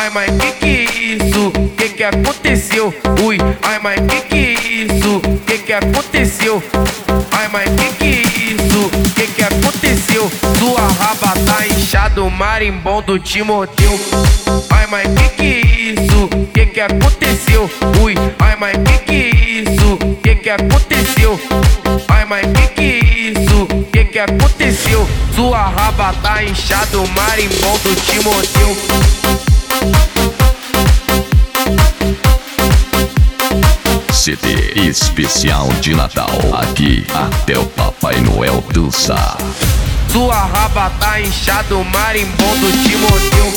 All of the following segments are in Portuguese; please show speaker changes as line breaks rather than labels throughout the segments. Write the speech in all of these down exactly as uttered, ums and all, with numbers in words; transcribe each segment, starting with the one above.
Ai, mas que que é isso? Que que aconteceu? Ui, ai, mas que que é isso? Que que aconteceu? Ai, mas que que é isso? Que que aconteceu? Sua raba tá inchada, o marimbondo te mordeu. Ai, mas que que é isso? Que que aconteceu? Ui, ai, mas que que é isso? Que que aconteceu? Ai, mas que que é isso? Que que aconteceu? Sua raba tá inchada, o marimbondo te mordeu.
C D especial de Natal, aqui até o Papai Noel dançar.
Sua raba tá inchada, o marimbondo te mordeu.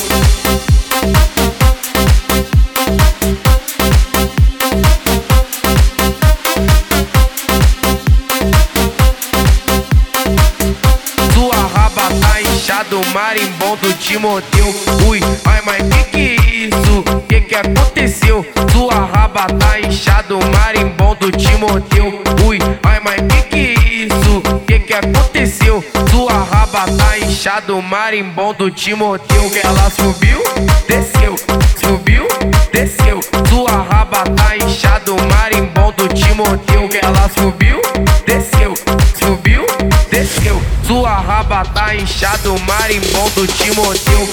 Sua raba tá inchada, o marimbondo te mordeu. Ui, ai, mas que que é isso? Que que aconteceu? Sua raba tá inchada, o marimbondo te mordeu. Ui, ai, mas que que é isso? Que que aconteceu? Sua raba tá inchada, o marimbondo te mordeu. Que ela subiu, desceu, subiu, desceu. Sua raba tá inchada, o marimbondo te mordeu. Que ela subiu, desceu, subiu, desceu. Sua raba tá inchada, o marimbondo te mordeu.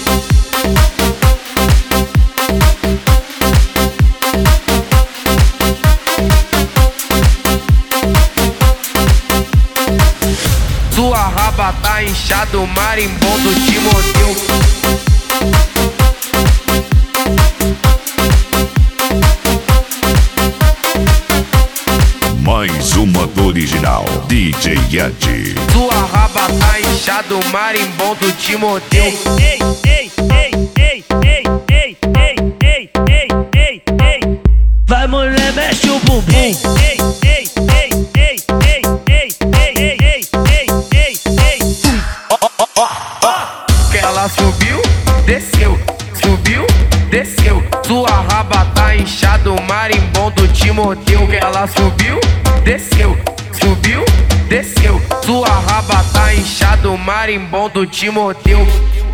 Sua raba tá inchada, o marimbondo te mordeu.
Mais uma do original, D J Yeti.
Sua raba tá inchada, o marimbondo te mordeu.
Ei, ei, ei, ei, ei, ei, ei, ei, ei, ei, ei. Vai, mulher, mexe o bumbum. Ei, ei, ei, ei, ei, ei, ei, ei, ei, ei, ei, ei.
Ó, ó, ó, ó. Que ela subiu, desceu, subiu, desceu. Sua raba tá inchada, o marimbondo te mordeu. Que ela subiu, desceu, subiu, desceu. Sua raba tá inchada, o marimbondo te mordeu.